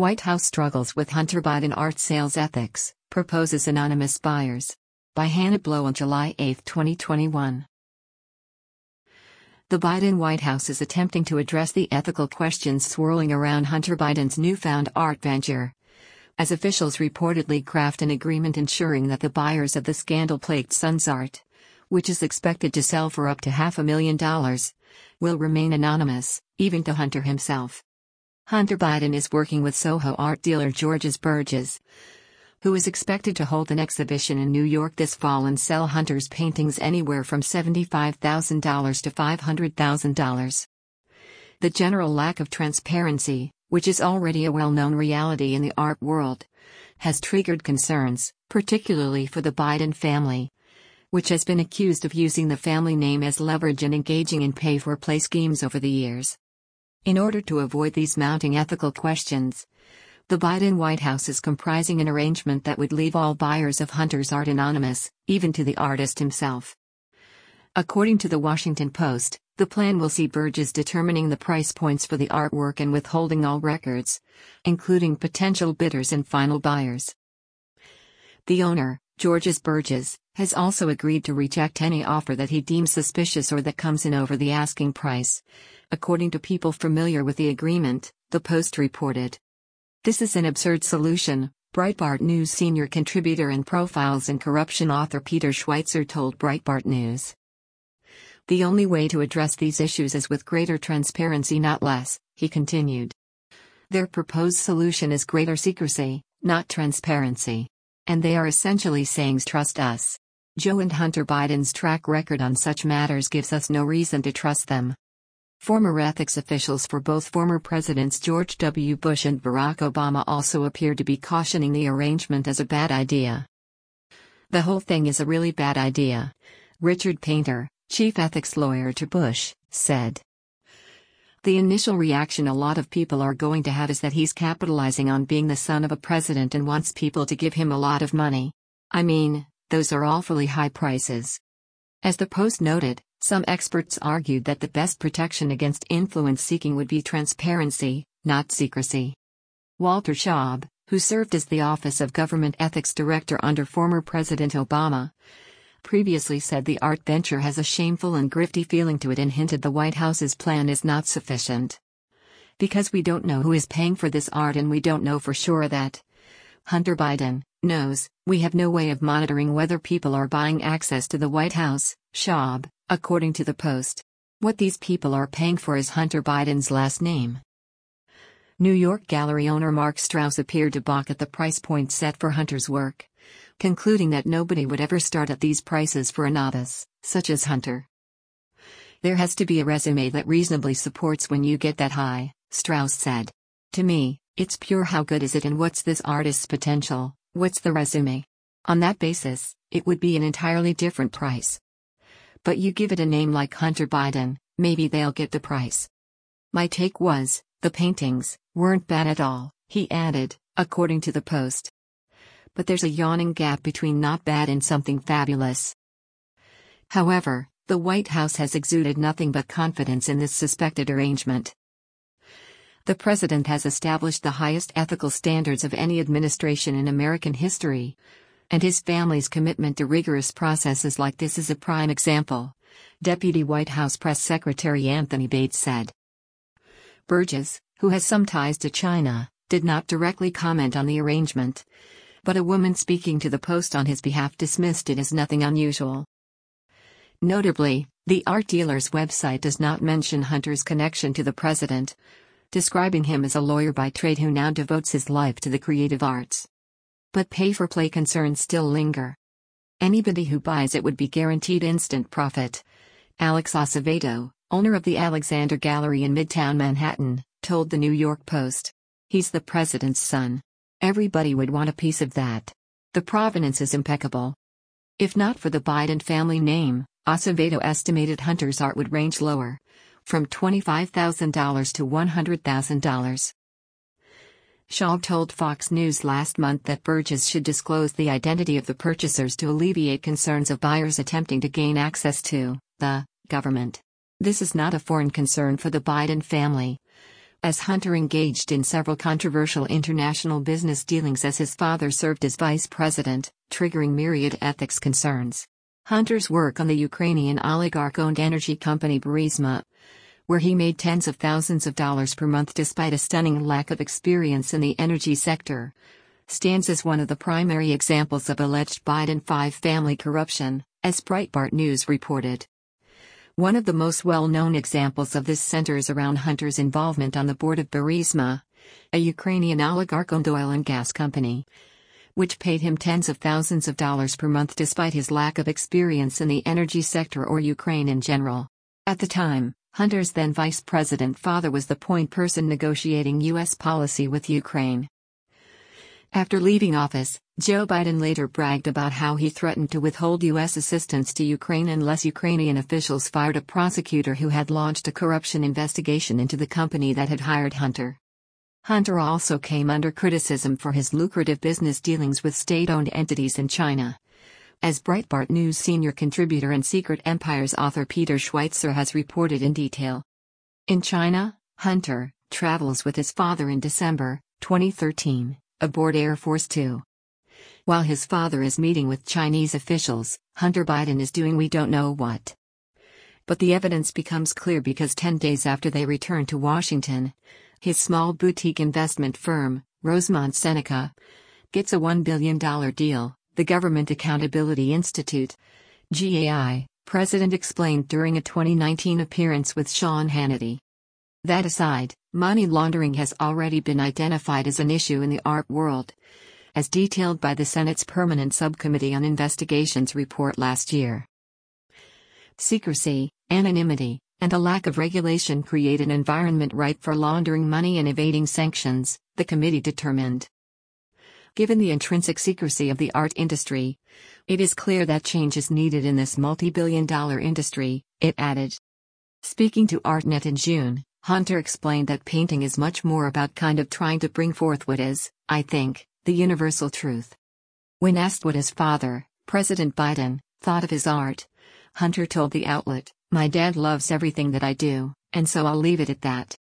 White House struggles with Hunter Biden art sales ethics, proposes anonymous buyers. By Hannah Blow on July 8, 2021. The Biden White House is attempting to address the ethical questions swirling around Hunter Biden's newfound art venture, as officials reportedly craft an agreement ensuring that the buyers of the scandal-plagued Son's art, which is expected to sell for up to $500,000, will remain anonymous, even to Hunter himself. Hunter Biden is working with Soho art dealer Georges Burgess, who is expected to hold an exhibition in New York this fall and sell Hunter's paintings anywhere from $75,000 to $500,000. The general lack of transparency, which is already a well-known reality in the art world, has triggered concerns, particularly for the Biden family, which has been accused of using the family name as leverage and engaging in pay-for-play schemes over the years. In order to avoid these mounting ethical questions, the Biden White House is comprising an arrangement that would leave all buyers of Hunter's art anonymous, even to the artist himself. According to the Washington Post, the plan will see Burgess determining the price points for the artwork and withholding all records, including potential bidders and final buyers. The owner, Georges Burgess, has also agreed to reject any offer that he deems suspicious or that comes in over the asking price, according to people familiar with the agreement, the Post reported. This is an absurd solution, Breitbart News senior contributor and Profiles in Corruption author Peter Schweitzer told Breitbart News. The only way to address these issues is with greater transparency, not less, he continued. Their proposed solution is greater secrecy, not transparency. And they are essentially saying trust us. Joe and Hunter Biden's track record on such matters gives us no reason to trust them. Former ethics officials for both former presidents George W. Bush and Barack Obama also appear to be cautioning the arrangement as a bad idea. The whole thing is a really bad idea, Richard Painter, chief ethics lawyer to Bush, said. The initial reaction a lot of people are going to have is that he's capitalizing on being the son of a president and wants people to give him a lot of money. I mean, those are awfully high prices. As the Post noted, some experts argued that the best protection against influence seeking would be transparency, not secrecy. Walter Shaub, who served as the Office of Government Ethics Director under former President Obama, previously said the art venture has a shameful and grifty feeling to it and hinted the White House's plan is not sufficient. Because we don't know who is paying for this art and we don't know for sure that Hunter Biden knows, we have no way of monitoring whether people are buying access to the White House, Shaub, according to the Post. What these people are paying for is Hunter Biden's last name. New York gallery owner Mark Strauss appeared to balk at the price point set for Hunter's work, concluding that nobody would ever start at these prices for a novice, such as Hunter. There has to be a resume that reasonably supports when you get that high, Strauss said. To me, it's pure how good is it and what's this artist's potential, what's the resume? On that basis, it would be an entirely different price. But you give it a name like Hunter Biden, maybe they'll get the price. My take was, the paintings weren't bad at all, he added, according to the Post. But there's a yawning gap between not bad and something fabulous. However, the White House has exuded nothing but confidence in this suspected arrangement. The president has established the highest ethical standards of any administration in American history, and his family's commitment to rigorous processes like this is a prime example, Deputy White House Press Secretary Anthony Bates said. Burgess, who has some ties to China, did not directly comment on the arrangement, but a woman speaking to the Post on his behalf dismissed it as nothing unusual. Notably, the art dealer's website does not mention Hunter's connection to the president, describing him as a lawyer by trade who now devotes his life to the creative arts. But pay-for-play concerns still linger. Anybody who buys it would be guaranteed instant profit. Alex Acevedo, owner of the Alexander Gallery in Midtown Manhattan, told the New York Post. He's the president's son. Everybody would want a piece of that. The provenance is impeccable. If not for the Biden family name, Acevedo estimated Hunter's art would range lower, from $25,000 to $100,000. Shaub told Fox News last month that Burgess should disclose the identity of the purchasers to alleviate concerns of buyers attempting to gain access to the government. This is not a foreign concern for the Biden family, as Hunter engaged in several controversial international business dealings as his father served as vice president, triggering myriad ethics concerns. Hunter's work on the Ukrainian oligarch-owned energy company Burisma, where he made tens of thousands of dollars per month despite a stunning lack of experience in the energy sector, stands as one of the primary examples of alleged Biden family corruption, as Breitbart News reported. One of the most well-known examples of this centers around Hunter's involvement on the board of Burisma, a Ukrainian oligarch-owned oil and gas company, which paid him tens of thousands of dollars per month despite his lack of experience in the energy sector or Ukraine in general. At the time, Hunter's then vice president father was the point person negotiating U.S. policy with Ukraine. After leaving office, Joe Biden later bragged about how he threatened to withhold U.S. assistance to Ukraine unless Ukrainian officials fired a prosecutor who had launched a corruption investigation into the company that had hired Hunter. Hunter also came under criticism for his lucrative business dealings with state-owned entities in China. As Breitbart News senior contributor and Secret Empires author Peter Schweitzer has reported in detail. In China, Hunter travels with his father in December 2013, aboard Air Force Two. While his father is meeting with Chinese officials, Hunter Biden is doing we don't know what. But the evidence becomes clear because 10 days after they return to Washington, his small boutique investment firm, Rosemont Seneca, gets a $1 billion deal, the Government Accountability Institute, GAI, president explained during a 2019 appearance with Sean Hannity. That aside, money laundering has already been identified as an issue in the art world, as detailed by the Senate's Permanent Subcommittee on Investigations report last year. Secrecy, anonymity, and a lack of regulation create an environment ripe for laundering money and evading sanctions, the committee determined. Given the intrinsic secrecy of the art industry, it is clear that change is needed in this multi-billion-dollar industry, it added. Speaking to ArtNet in June, Hunter explained that painting is much more about kind of trying to bring forth what is, I think, the universal truth. When asked what his father, President Biden, thought of his art, Hunter told the outlet, "My dad loves everything that I do, and so I'll leave it at that."